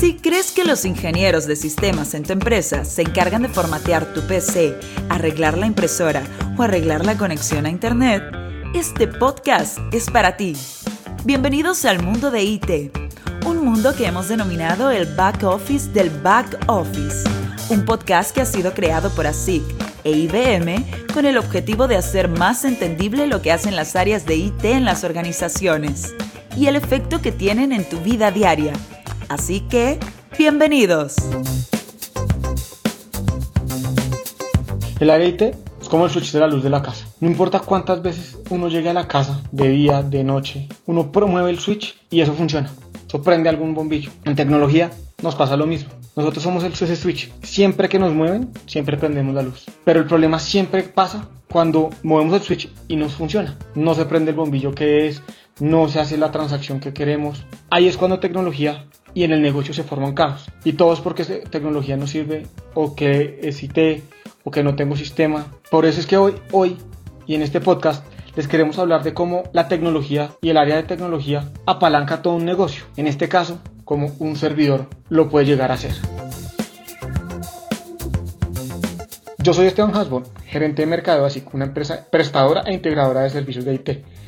Si crees que los ingenieros de sistemas en tu empresa se encargan de formatear tu PC, arreglar la impresora o arreglar la conexión a Internet, este podcast es para ti. Bienvenidos al mundo de IT, un mundo que hemos denominado el back office del back office, un podcast que ha sido creado por ASIC e IBM con el objetivo de hacer más entendible lo que hacen las áreas de IT en las organizaciones y el efecto que tienen en tu vida diaria. Así que, ¡bienvenidos! El área IT es como el switch de la luz de la casa. No importa cuántas veces uno llegue a la casa, de día, de noche, uno promueve el switch y eso funciona. Eso prende algún bombillo. En tecnología nos pasa lo mismo. Nosotros somos ese switch. Siempre que nos mueven, siempre prendemos la luz. Pero el problema siempre pasa cuando movemos el switch y no funciona. No se prende el bombillo que es, no se hace la transacción que queremos. Ahí es cuando tecnología y en el negocio se forman caos. Y todo es porque tecnología no sirve, o que es IT, o que no tengo sistema. Por eso es que hoy y en este podcast les queremos hablar de cómo la tecnología y el área de tecnología apalanca todo un negocio. En este caso, como un servidor lo puede llegar a hacer. Yo soy Esteban Hasbon, gerente de mercado de ASIC, una empresa prestadora e integradora de servicios de IT.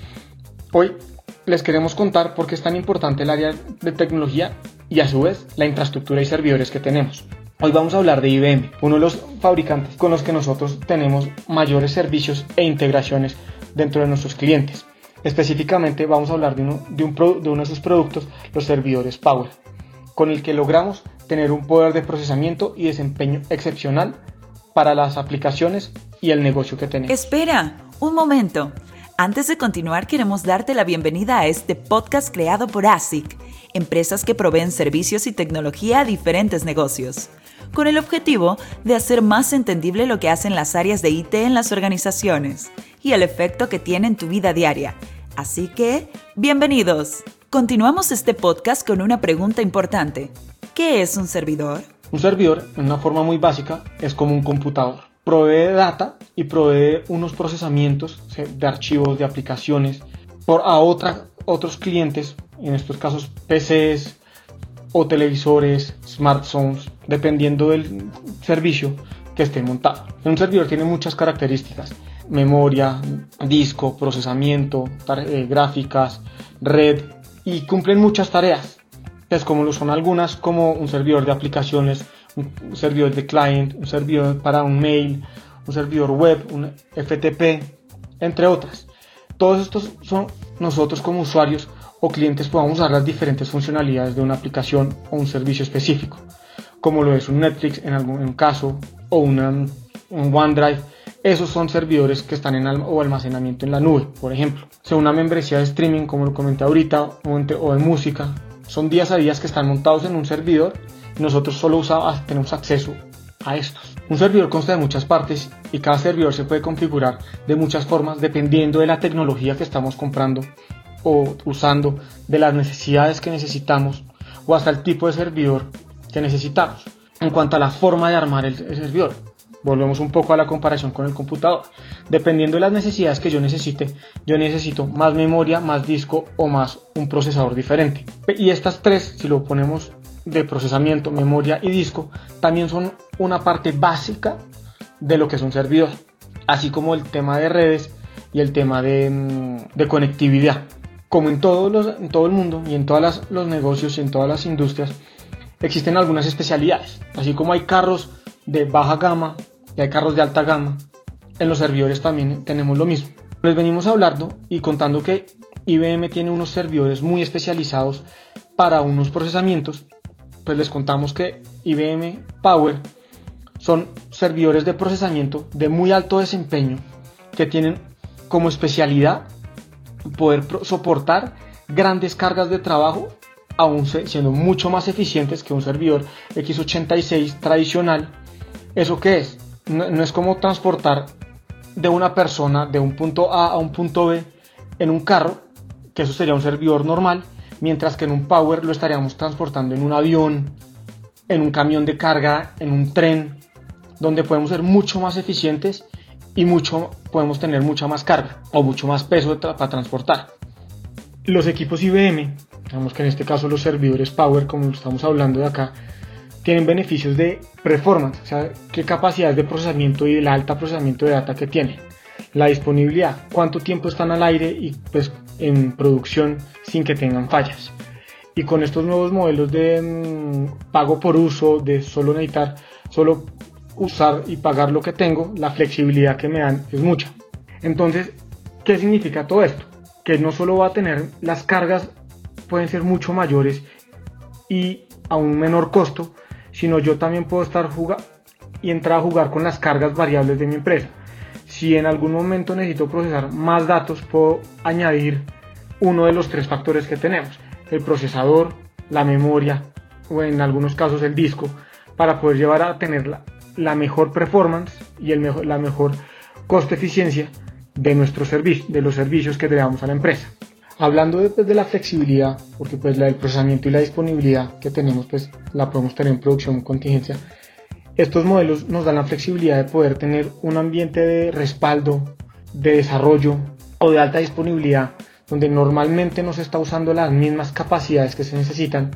Hoy les queremos contar por qué es tan importante el área de tecnología y a su vez la infraestructura y servidores que tenemos. Hoy vamos a hablar de IBM, uno de los fabricantes con los que nosotros tenemos mayores servicios e integraciones dentro de nuestros clientes. Específicamente vamos a hablar de uno de sus productos, los servidores Power, con el que logramos tener un poder de procesamiento y desempeño excepcional para las aplicaciones y el negocio que tenemos. Espera, un momento. Antes de continuar, queremos darte la bienvenida a este podcast creado por ASIC, empresas que proveen servicios y tecnología a diferentes negocios, con el objetivo de hacer más entendible lo que hacen las áreas de IT en las organizaciones y el efecto que tiene en tu vida diaria. Así que, ¡bienvenidos! Continuamos este podcast con una pregunta importante. ¿Qué es un servidor? Un servidor, en una forma muy básica, es como un computador. Provee data y provee unos procesamientos de archivos, de aplicaciones, a otros clientes, en estos casos PCs o televisores, smartphones, dependiendo del servicio que esté montado. Un servidor tiene muchas características: memoria, disco, procesamiento, gráficas, red, y cumplen muchas tareas. Es como lo son algunas, como un servidor de aplicaciones, un servidor de client, un servidor para un mail, un servidor web, un FTP, entre otras. Todos estos son nosotros como usuarios o clientes podamos usar las diferentes funcionalidades de una aplicación o un servicio específico, como lo es un Netflix en algún caso, o un OneDrive. Esos son servidores que están o almacenamiento en la nube, por ejemplo. Sea una membresía de streaming, como lo comenté ahorita, o de música. Son días a días que están montados en un servidor y nosotros solo tenemos acceso a estos. Un servidor consta de muchas partes y cada servidor se puede configurar de muchas formas dependiendo de la tecnología que estamos comprando o usando, de las necesidades que necesitamos o hasta el tipo de servidor que necesitamos. En cuanto a la forma de armar el servidor, volvemos un poco a la comparación con el computador. Dependiendo de las necesidades que yo necesito más memoria, más disco o más un procesador diferente. Y estas tres, si lo ponemos de procesamiento, memoria y disco, también son una parte básica de lo que es un servidor. Así como el tema de redes y el tema de conectividad. Como en todo el mundo y en todos los negocios y en todas las industrias, existen algunas especialidades. Así como hay carros de baja gama y hay carros de alta gama, en los servidores también tenemos lo mismo. Les venimos hablando y contando que IBM tiene unos servidores muy especializados para unos procesamientos. Pues les contamos que IBM Power son servidores de procesamiento de muy alto desempeño que tienen como especialidad poder soportar grandes cargas de trabajo, aún siendo mucho más eficientes que un servidor x86 tradicional. ¿Eso qué es? No es como transportar de una persona de un punto A a un punto B en un carro, que eso sería un servidor normal, mientras que en un Power lo estaríamos transportando en un avión, en un camión de carga, en un tren, donde podemos ser mucho más eficientes y podemos tener mucha más carga o mucho más peso para transportar. Los equipos IBM Digamos que en este caso los servidores Power, como estamos hablando de acá, tienen beneficios de performance, o sea, qué capacidades de procesamiento y el alto procesamiento de data que tienen. La disponibilidad, cuánto tiempo están al aire y pues en producción sin que tengan fallas. Y con estos nuevos modelos de pago por uso, de solo usar y pagar lo que tengo, la flexibilidad que me dan es mucha. Entonces, ¿qué significa todo esto? Que no solo va a tener las cargas, pueden ser mucho mayores y a un menor costo, sino yo también puedo entrar a jugar con las cargas variables de mi empresa. Si en algún momento necesito procesar más datos, puedo añadir uno de los 3 factores que tenemos: el procesador, la memoria o en algunos casos el disco, para poder llevar a tener la mejor performance y la mejor costo-eficiencia de nuestro servicio, de los servicios que le damos a la empresa. Hablando de la flexibilidad, porque pues el procesamiento y la disponibilidad que tenemos, pues la podemos tener en producción en contingencia. Estos modelos nos dan la flexibilidad de poder tener un ambiente de respaldo, de desarrollo o de alta disponibilidad, donde normalmente no se está usando las mismas capacidades que se necesitan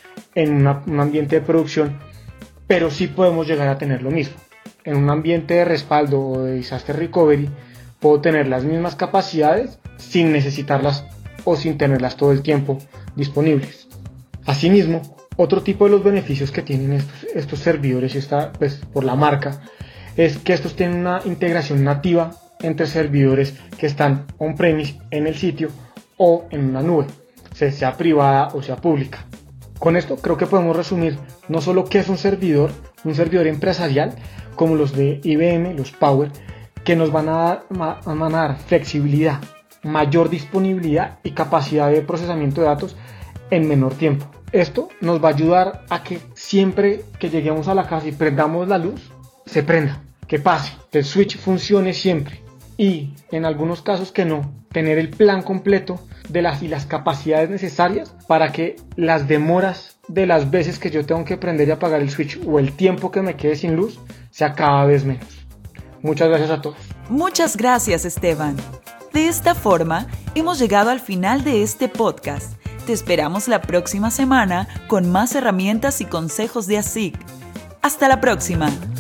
en un ambiente de producción, pero sí podemos llegar a tener lo mismo. En un ambiente de respaldo o de disaster recovery puedo tener las mismas capacidades sin necesitarlas o sin tenerlas todo el tiempo disponibles. Asimismo, otro tipo de los beneficios que tienen estos servidores, pues, por la marca, es que estos tienen una integración nativa entre servidores que están on-premise en el sitio o en una nube, sea privada o sea pública. Con esto creo que podemos resumir no solo qué es un servidor empresarial como los de IBM, los Power, que nos van a dar flexibilidad, mayor disponibilidad y capacidad de procesamiento de datos en menor tiempo. Esto nos va a ayudar a que siempre que lleguemos a la casa y prendamos la luz, se prenda, que pase, que el switch funcione siempre. Y en algunos casos que no, tener el plan completo de las capacidades necesarias para que las demoras de las veces que yo tengo que prender y apagar el switch o el tiempo que me quede sin luz sea cada vez menos. Muchas gracias a todos. Muchas gracias, Esteban. De esta forma, hemos llegado al final de este podcast. Te esperamos la próxima semana con más herramientas y consejos de ASIC. ¡Hasta la próxima!